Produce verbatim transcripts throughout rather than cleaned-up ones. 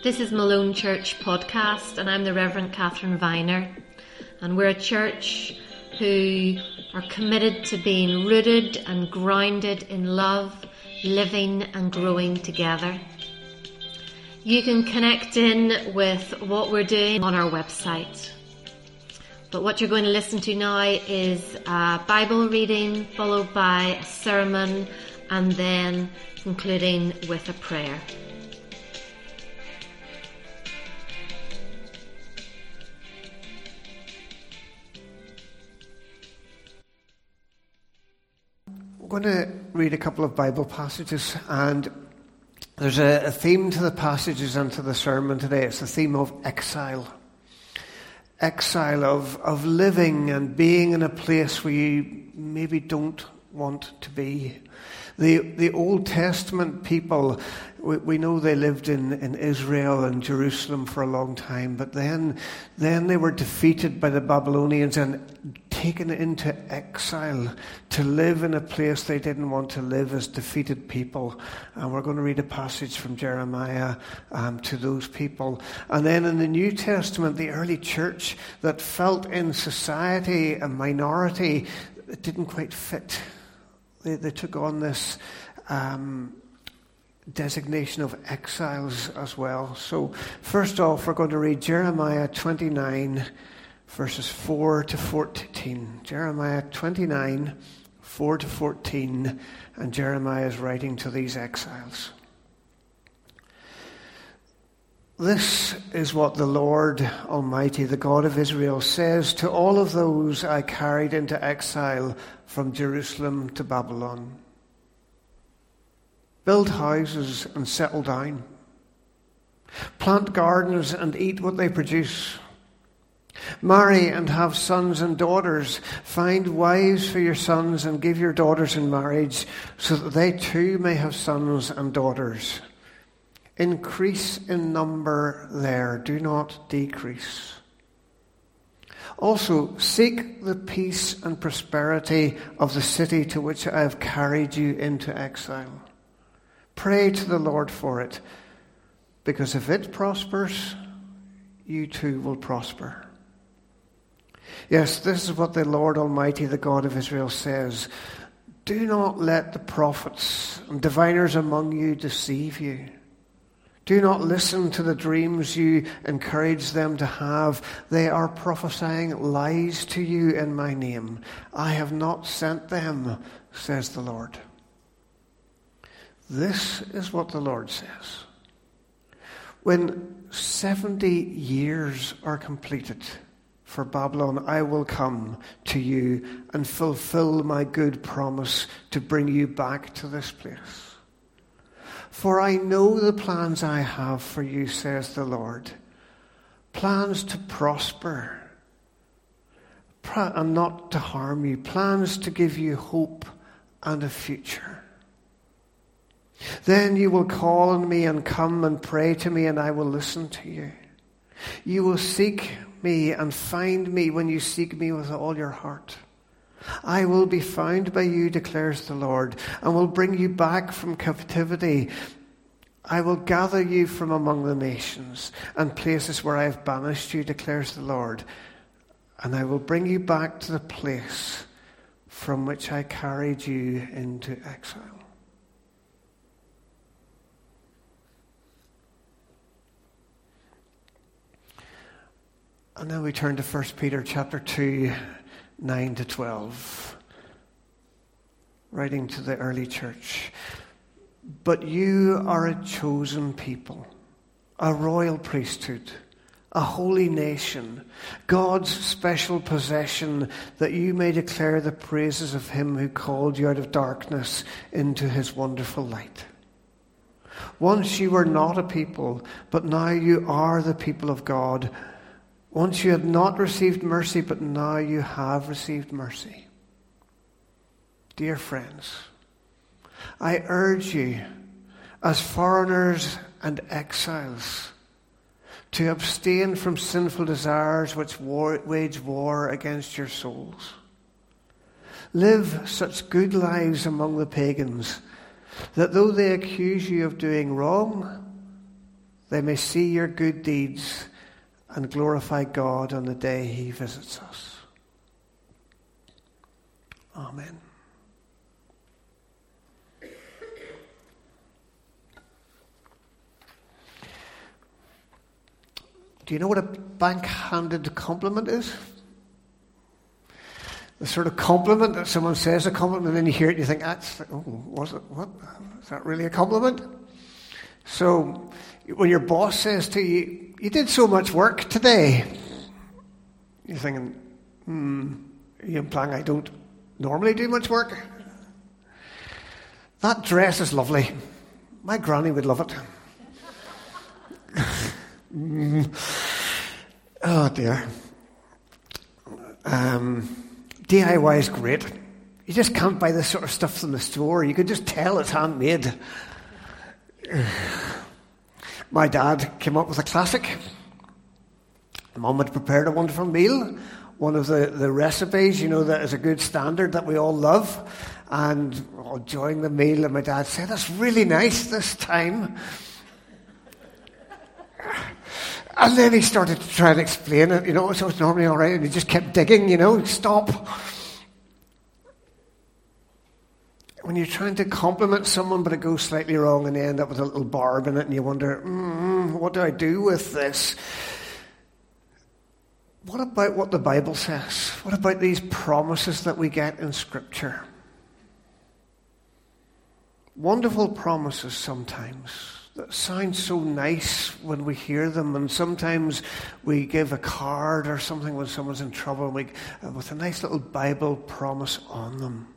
This is Malone Church Podcast, and I'm the Reverend Catherine Viner, and we're a church who are committed to being rooted and grounded in love, living and growing together. You can connect in with what we're doing on our website. But what you're going to listen to now is a Bible reading, followed by a sermon, and then concluding with a prayer. I'm going to read a couple of Bible passages, and there's a, a theme to the passages and to the sermon today. It's the theme of exile. Exile of, of living and being in a place where you maybe don't want to be. The the Old Testament people, we, we know they lived in, in Israel and Jerusalem for a long time, but then then they were defeated by the Babylonians and taken into exile to live in a place they didn't want to live as defeated people. And we're going to read a passage from Jeremiah um, to those people. And then in the New Testament, the early church that felt in society a minority, it didn't quite fit. They, they took on this um, designation of exiles as well. So first off, we're going to read Jeremiah twenty-nine, verses four to fourteen. Jeremiah twenty-nine, four to fourteen, and Jeremiah is writing to these exiles. This is what the Lord Almighty, the God of Israel, says to all of those I carried into exile from Jerusalem to Babylon. Build houses and settle down. Plant gardens and eat what they produce. Marry and have sons and daughters. Find wives for your sons and give your daughters in marriage, so that they too may have sons and daughters. Increase in number there, do not decrease. Also, seek the peace and prosperity of the city to which I have carried you into exile. Pray to the Lord for it, because if it prospers, you too will prosper. Yes, this is what the Lord Almighty, the God of Israel, says. Do not let the prophets and diviners among you deceive you. Do not listen to the dreams you encourage them to have. They are prophesying lies to you in my name. I have not sent them, says the Lord. This is what the Lord says. When seventy years are completed for Babylon, I will come to you and fulfill my good promise to bring you back to this place. For I know the plans I have for you, says the Lord. Plans to prosper and not to harm you. Plans to give you hope and a future. Then you will call on me and come and pray to me, and I will listen to you. You will seek me and find me when you seek me with all your heart. I will be found by you, declares the Lord, and will bring you back from captivity. I will gather you from among the nations and places where I have banished you, declares the Lord, and I will bring you back to the place from which I carried you into exile. And then we turn to First Peter chapter two, nine to twelve, writing to the early church. But you are a chosen people, a royal priesthood, a holy nation, God's special possession, that you may declare the praises of him who called you out of darkness into his wonderful light. Once you were not a people, but now you are the people of God. Once you had not received mercy, but now you have received mercy. Dear friends, I urge you, as foreigners and exiles, to abstain from sinful desires which war, wage war against your souls. Live such good lives among the pagans, that though they accuse you of doing wrong, they may see your good deeds and glorify God on the day he visits us. Amen. Do you know what a backhanded compliment is? The sort of compliment that someone says a compliment and then you hear it and you think, that's, oh, was it, what? Is that really a compliment? So, when your boss says to you, you did so much work today, you're thinking, hmm, are you implying I don't normally do much work? That dress is lovely. My granny would love it. Oh dear. Um, D I Y is great. You just can't buy this sort of stuff from the store. You could just tell it's handmade. My dad came up with a classic. Mum had prepared a wonderful meal. One of the, the recipes, you know, that is a good standard that we all love. And oh, enjoying the meal, and my dad said, that's really nice this time. And then he started to try and explain it, you know, so it's normally all right, and he just kept digging, you know, stop. When you're trying to compliment someone, but it goes slightly wrong, and you end up with a little barb in it, and you wonder, mm, what do I do with this? What about what the Bible says? What about these promises that we get in Scripture? Wonderful promises sometimes that sound so nice when we hear them, and sometimes we give a card or something when someone's in trouble we, uh, with a nice little Bible promise on them.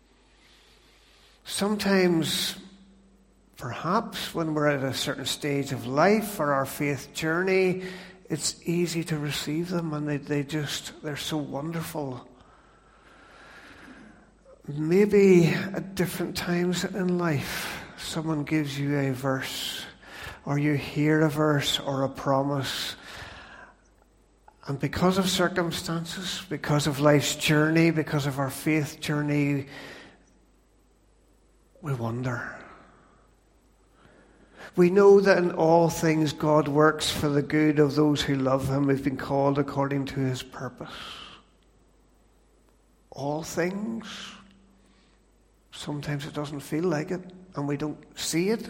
Sometimes, perhaps, when we're at a certain stage of life or our faith journey, it's easy to receive them, and they, they just, they're so wonderful. Maybe at different times in life, someone gives you a verse, or you hear a verse or a promise, and because of circumstances, because of life's journey, because of our faith journey, we wonder. We know that in all things God works for the good of those who love him, who've been called according to his purpose. All things. Sometimes it doesn't feel like it, and we don't see it.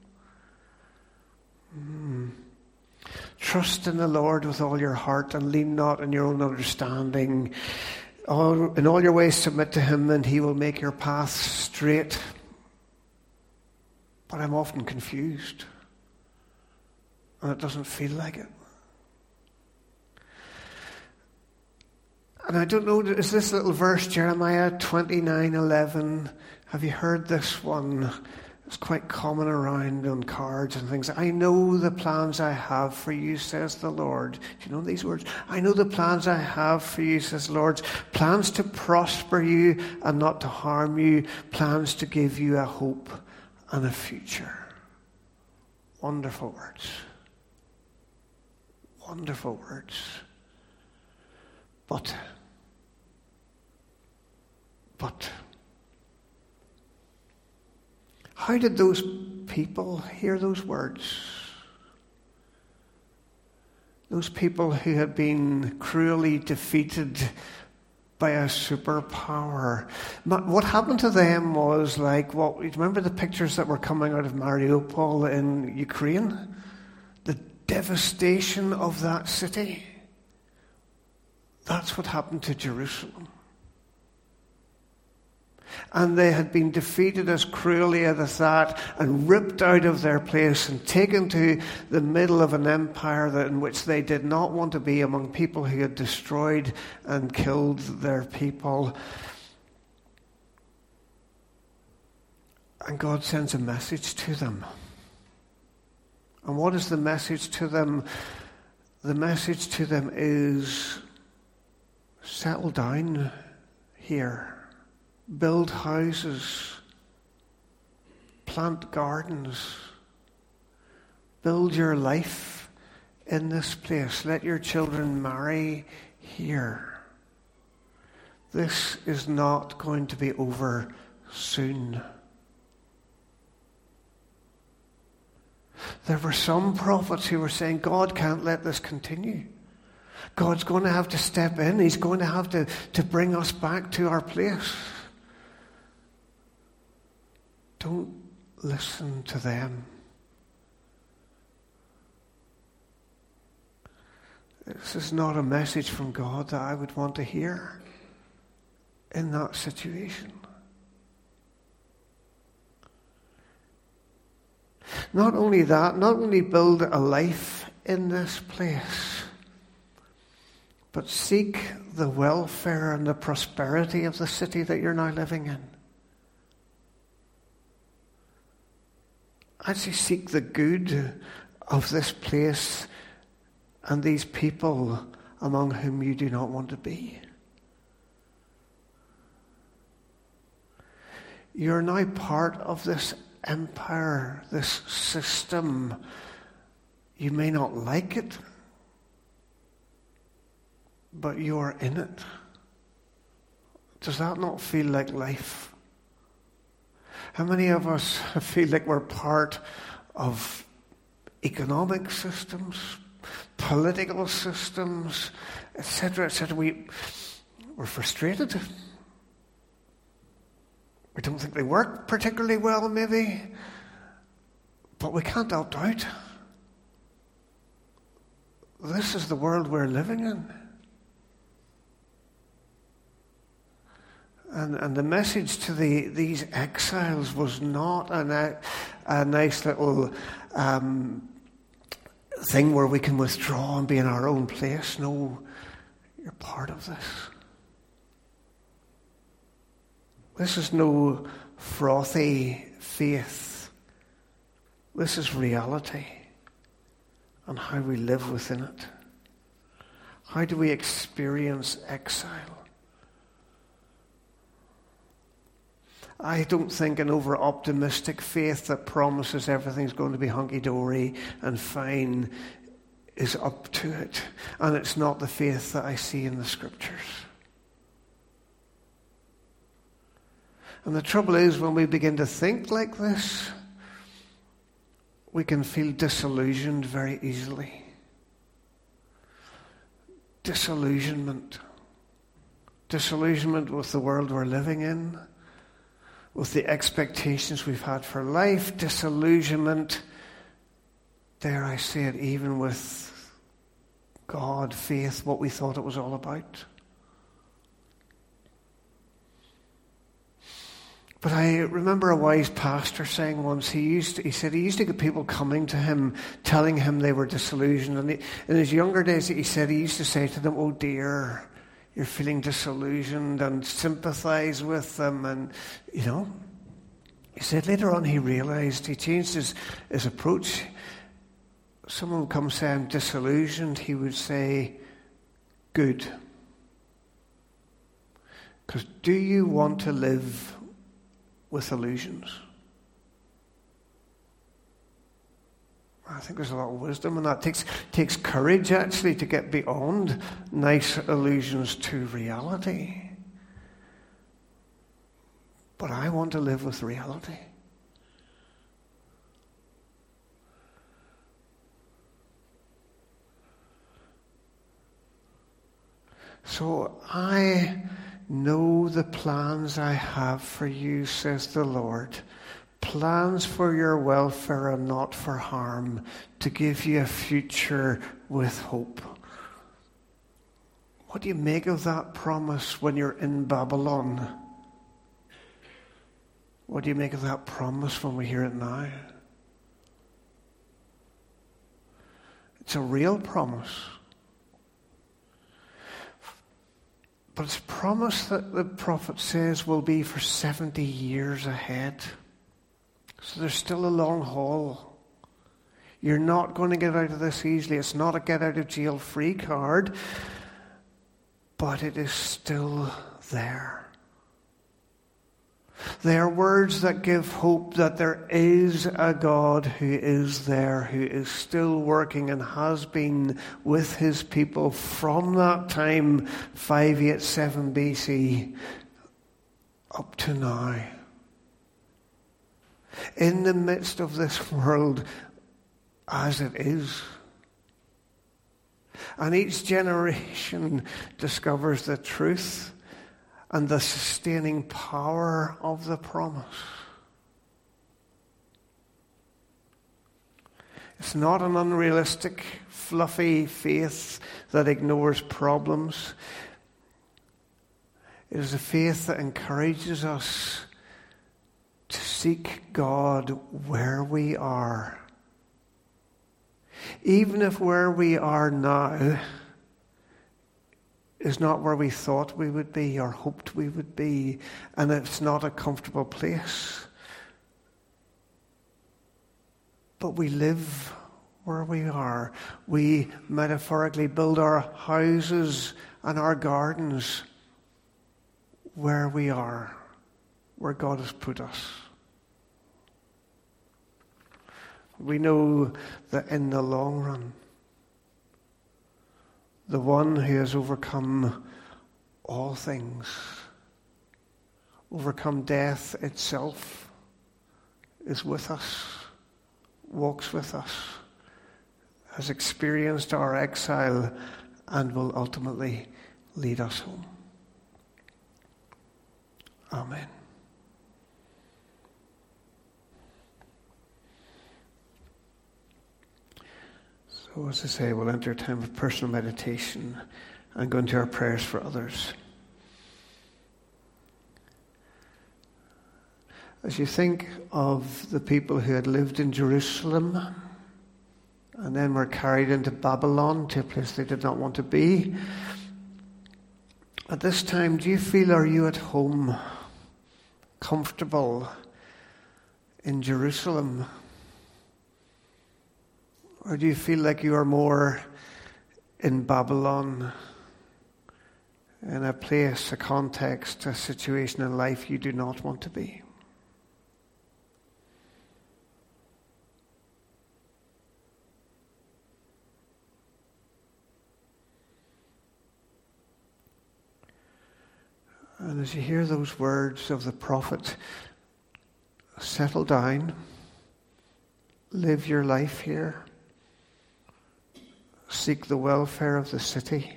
Mm. Trust in the Lord with all your heart, and lean not on your own understanding. All, in all your ways submit to him, and he will make your path straight. But I'm often confused, and it doesn't feel like it. And I don't know, is this little verse, Jeremiah twenty-nine eleven, have you heard this one? It's quite common around on cards and things. I know the plans I have for you, says the Lord. Do you know these words? I know the plans I have for you, says the Lord. Plans to prosper you and not to harm you. Plans to give you a hope and a future. Wonderful words. Wonderful words. But, but, how did those people hear those words? Those people who had been cruelly defeated by a superpower. What happened to them was like, well, remember the pictures that were coming out of Mariupol in Ukraine? The devastation of that city. That's what happened to Jerusalem. And they had been defeated as cruelly as that, and ripped out of their place and taken to the middle of an empire that, in which they did not want to be, among people who had destroyed and killed their people. And God sends a message to them. And what is the message to them? The message to them is, settle down here. Build houses, plant gardens, build your life in this place. Let your children marry here. This is not going to be over soon. There were some prophets who were saying, God can't let this continue. God's going to have to step in. He's going to have to, to bring us back to our place. Don't listen to them. This is not a message from God that I would want to hear in that situation. Not only that, not only build a life in this place, but seek the welfare and the prosperity of the city that you're now living in. Actually seek the good of this place and these people among whom you do not want to be. You're now part of this empire, this system. You may not like it, but you are in it. Does that not feel like life? How many of us feel like we're part of economic systems, political systems, et cetera, et cetera? We, we're frustrated. We don't think they work particularly well, maybe, but we can't opt out. This is the world we're living in. And, and the message to the, these exiles was not a, a nice little um, thing where we can withdraw and be in our own place. No, you're part of this. This is no frothy faith. This is reality and how we live within it. How do we experience exile? I don't think an over-optimistic faith that promises everything's going to be hunky-dory and fine is up to it. And it's not the faith that I see in the Scriptures. And the trouble is, when we begin to think like this, we can feel disillusioned very easily. Disillusionment. Disillusionment with the world we're living in, with the expectations we've had for life, disillusionment, dare I say it, even with God, faith, what we thought it was all about. But I remember a wise pastor saying once, he used to, he said he used to get people coming to him, telling him they were disillusioned. And he, in his younger days, he said he used to say to them, "Oh dear, you're feeling disillusioned," and sympathize with them. And, you know, he said later on he realized, he changed his, his approach. Someone would come say, "I'm disillusioned," he would say, "Good. Because do you want to live with illusions?" I think there's a lot of wisdom in that. It takes, takes courage, actually, to get beyond nice illusions to reality. But I want to live with reality. So I know the plans I have for you, says the Lord. Plans for your welfare and not for harm, to give you a future with hope. What do you make of that promise when you're in Babylon? What do you make of that promise when we hear it now? It's a real promise. But it's a promise that the prophet says will be for seventy years ahead. So there's still a long haul. You're not going to get out of this easily. It's not a get out of jail free card, but it is still there. They are words that give hope that there is a God who is there, who is still working and has been with his people from that time, five eighty-seven B C, up to now. In the midst of this world, as it is. And each generation discovers the truth and the sustaining power of the promise. It's not an unrealistic, fluffy faith that ignores problems. It is a faith that encourages us to seek God where we are. Even if where we are now is not where we thought we would be or hoped we would be, and it's not a comfortable place. But we live where we are. We metaphorically build our houses and our gardens where we are, where God has put us. We know that in the long run, the one who has overcome all things, overcome death itself, is with us, walks with us, has experienced our exile, and will ultimately lead us home. Amen. So as I say, we'll enter a time of personal meditation and go into our prayers for others. As you think of the people who had lived in Jerusalem and then were carried into Babylon, to a place they did not want to be, at this time, do you feel, are you at home, comfortable in Jerusalem? Or do you feel like you are more in Babylon, in a place, a context, a situation in life you do not want to be? And as you hear those words of the prophet, settle down, live your life here, seek the welfare of the city.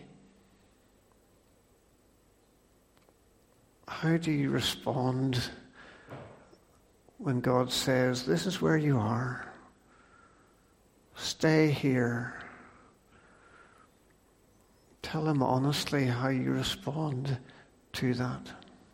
How do you respond when God says, this is where you are, stay here? Tell him honestly how you respond to that.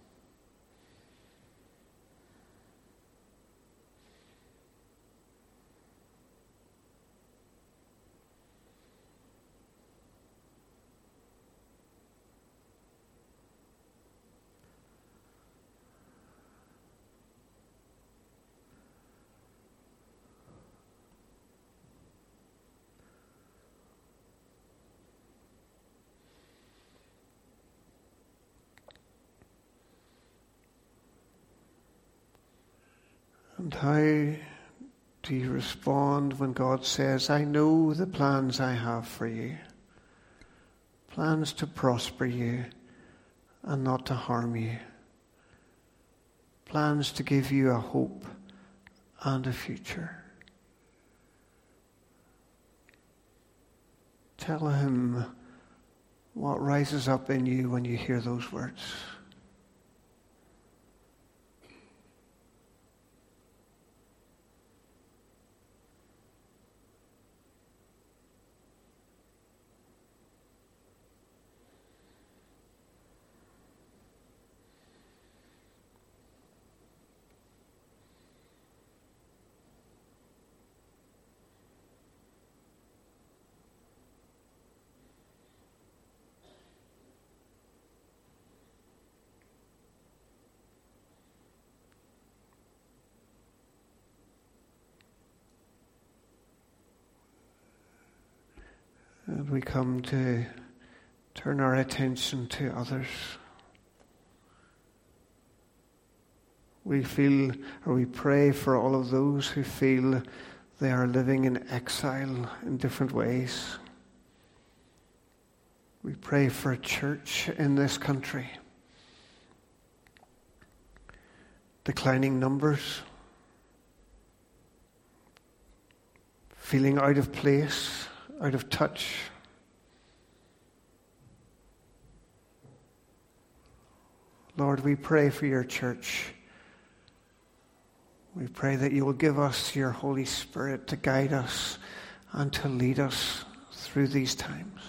And how do you respond when God says, I know the plans I have for you, plans to prosper you and not to harm you, plans to give you a hope and a future? Tell him what rises up in you when you hear those words. And we come to turn our attention to others. We feel, or we pray for all of those who feel they are living in exile in different ways. We pray for a church in this country. Declining numbers. feeling out of place, out of touch. Lord, we pray for your church. We pray that you will give us your Holy Spirit to guide us and to lead us through these times.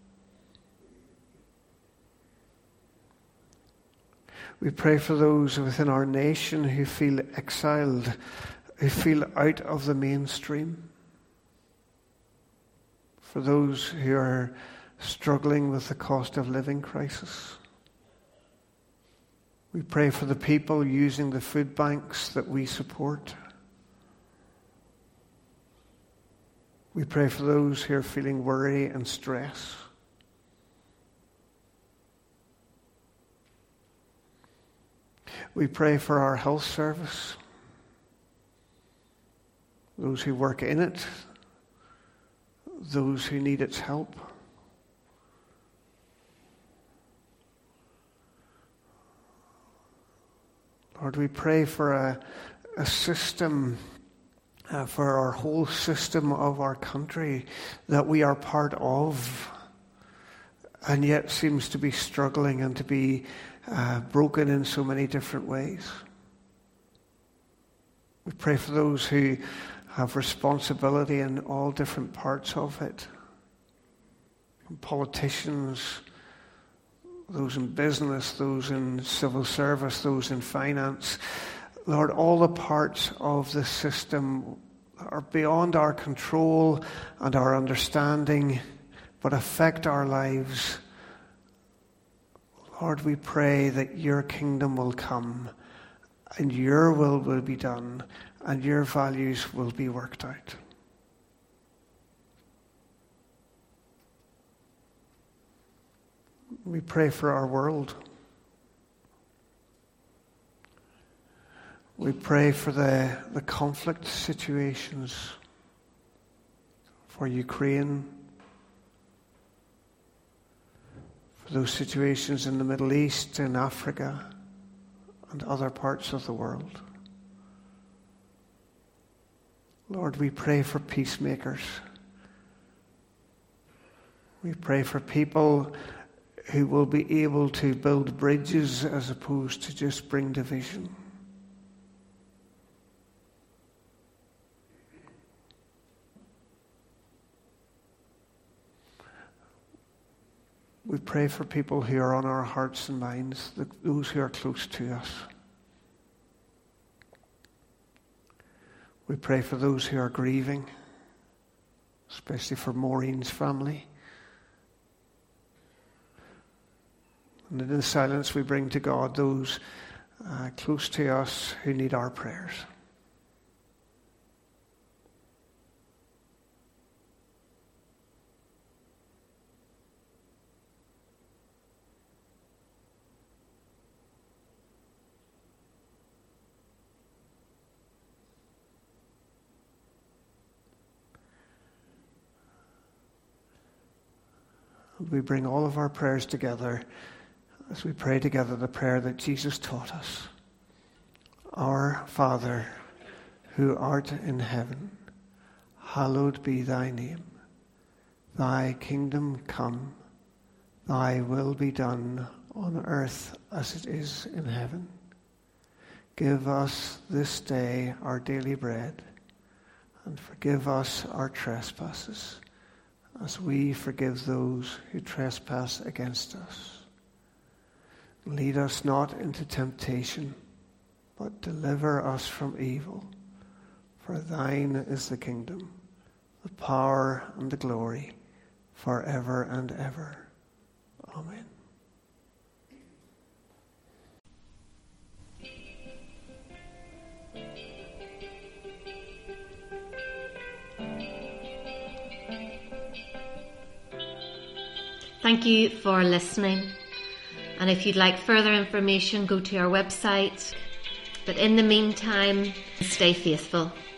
We pray for those within our nation who feel exiled, who feel out of the mainstream. For those who are struggling with the cost of living crisis. We pray for the people using the food banks that we support. We pray for those who are feeling worry and stress. We pray for our health service, those who work in it, those who need its help. Lord, we pray for a, a system, uh, for our whole system of our country that we are part of, and yet seems to be struggling and to be uh, broken in so many different ways. We pray for those who have responsibility in all different parts of it. From politicians, those in business, those in civil service, those in finance. Lord, all the parts of the system are beyond our control and our understanding, but affect our lives. Lord, we pray that your kingdom will come and your will will be done and your values will be worked out. We pray for our world. We pray for the, the conflict situations, for Ukraine, for those situations in the Middle East, in Africa, and other parts of the world. Lord, we pray for peacemakers. We pray for people who will be able to build bridges as opposed to just bring division. We pray for people who are on our hearts and minds, those who are close to us. We pray for those who are grieving, especially for Maureen's family. And in the silence we bring to God those uh, close to us who need our prayers. We bring all of our prayers together as we pray together the prayer that Jesus taught us. Our Father, who art in heaven, hallowed be thy name. Thy kingdom come, thy will be done on earth as it is in heaven. Give us this day our daily bread, and forgive us our trespasses, as we forgive those who trespass against us. Lead us not into temptation, but deliver us from evil. For thine is the kingdom, the power, and the glory, forever and ever. Amen. Thank you for listening. And if you'd like further information, go to our website. But in the meantime, stay faithful.